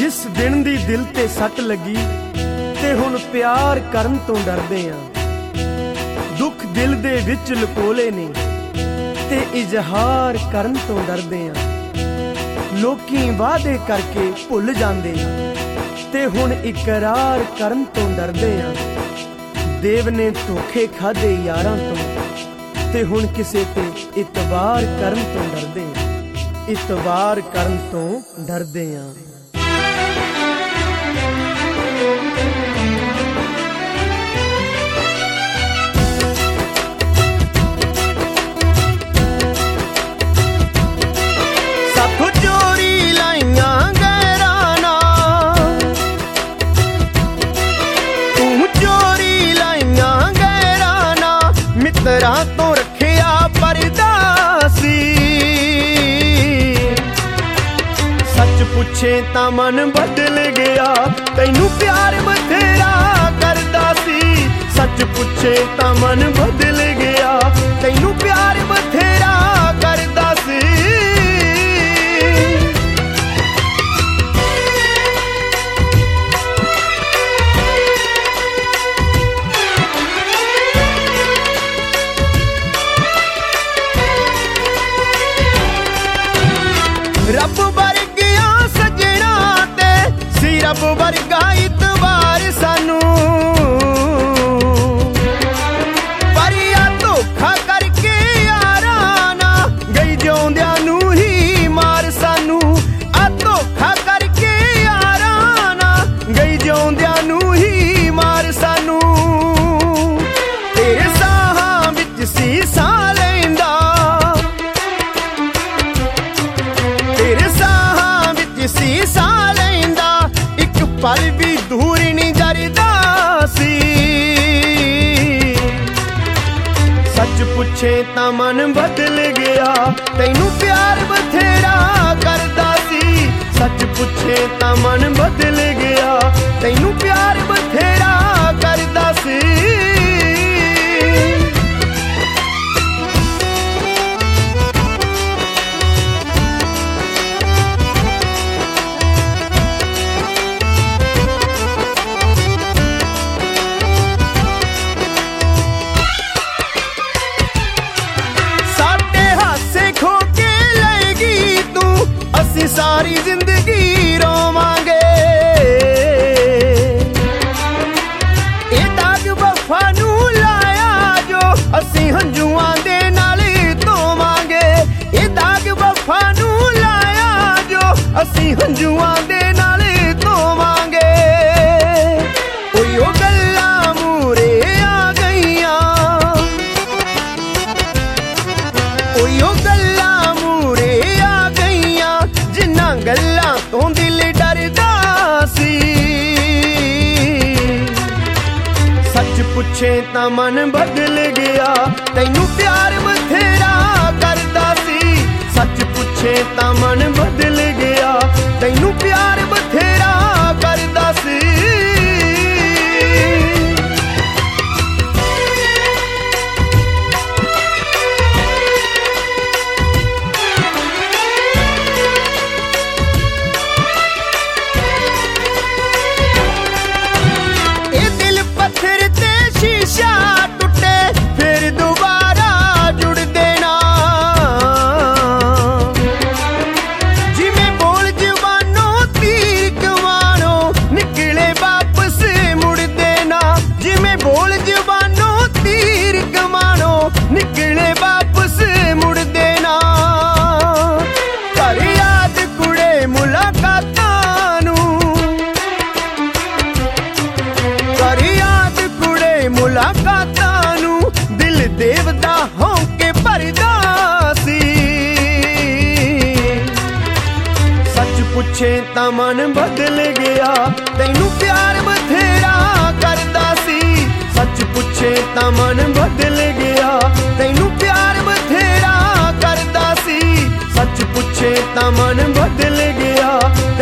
जिस दिन दी दिल ते सट लगी ते हुण प्यार करन तो डरदे आ। दुख दिल दे विच लकोले ने ते इजहार करन तो डरदे आ। लोकी वादे करके भुल जांदे ते हुण इकरार करन तो डरदे आ। देव ने धोखे खादे यारां तो ते हुण किसे ते इतबार करन तो डरदे आ। इतबार करन तो डरदे आ। तो रखिया परदासी सच पुछे ता मन बदल गया तैनू प्यार बथेरा करदा सी। सच पुछे ता मन बदल गया तैनू प्यार बथेरा करदा सी। रब वर्गिया सजना ते सी रब वर्गा इतबार सानू पर आ धोखा करके यारा ना गई जिउंदियां नू ही मार सानू। आ धोखा करके यारा ना गई जिउंदियां नू ही मार सानू। तेरे साहां विच सी सां लैंदा सीसा लैंदा एक पल भी दूर नहीं जरदा सी। सच पुछे ता मन बदल गया तैनू प्यार बथेरा करदा सी। सच पुछे ता मन बदल गया तैनू प्यार बथेरा करदा सी। सारी जिंदगी रोवांगे ए दाग वफा नू लाया जो असी हंजुआं दे नाल धोवांगे। ए दाग वफा नू लाया जो असी हंजुआं दे नाल धोवांगे। ओयो गल्लां मूरे आ गईयां ओयो गल्लां मूरे आ गईयां जिन्हां गल्लां तो दिल डरदा सी। सच पुछे ता मन बदल गया तैनू प्यार बथेरा करदा सी। सच पुछे ता मन बदल गया तैनू प्यार बथेरा करदा सी। शीशा टूटे फिर दोबारा जुड़ देना। जिमें बोल जवानों तीर कमानों निकले वापस मुड़ देना। जिमें बोल जवानों तीर कमानों निकले वापस मुड़ देना। कर याद कुड़े मुलाकातां नू कर याद कुड़े मुलाकातां नू दिल देवदा होके भरदा सी। सच पुछे ता मन बदल गया तैनू प्यार बथेरा करदा सी। सच पुछे ता मन बदल गया तैनू प्यार बथेरा करदा सी। सच पुछे ता मन बदल गया